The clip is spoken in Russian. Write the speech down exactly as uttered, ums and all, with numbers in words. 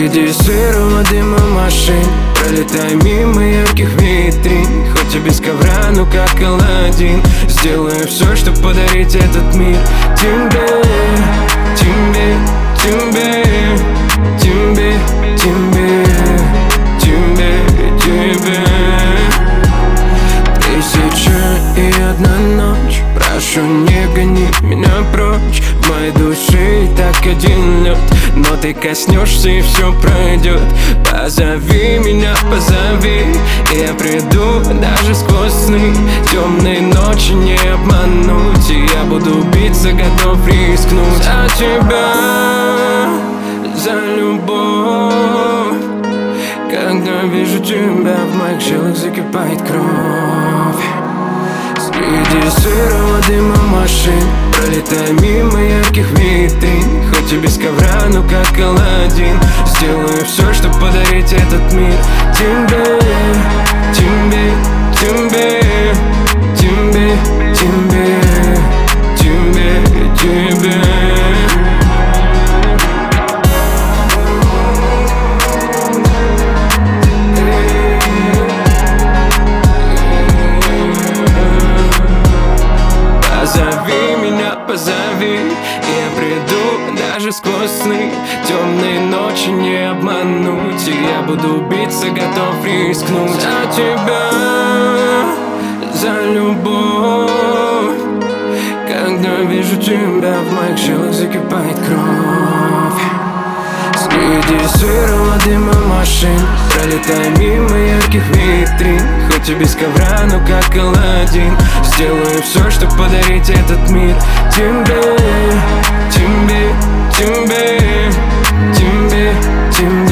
Среди сырого дыма машин пролетай мимо ярких витрин. Хоть и без ковра, но как Аладдин сделаю все, чтоб подарить этот мир тебе, тебе, тебе, тебе, тебе, тебе, тебе. Тысяча и одна ночь, прошу, не гони меня прочь. В моей душе и так один лед, но ты коснешься и все пройдет. Позови меня, позови, и я приду даже сквозь сны. Темные ночи не обмануть, и я буду биться, готов рискнуть. За тебя, за любовь. Когда вижу тебя, в моих жилах закипает кровь. Среди сырого дыма машин пролетай мимо ярких витрин. Хоть и без ковра, но как Аладдин сделаю все, чтоб подарить этот мир тебе, тебе, тебе, тебе, тебе, тебе, тебе. Позови меня, позови, и я приду даже сквозь сны. Темные ночи не обмануть, и я буду биться, готов рискнуть. За тебя, за любовь. Когда вижу тебя, в моих жилах закипает кровь. Среди сырого дыма машин пролетай мимо ярких витрин. Хоть и без ковра, но как Аладдин сделаю все, чтоб подарить этот мир тебе, тебе, тебе, тебе, тебе.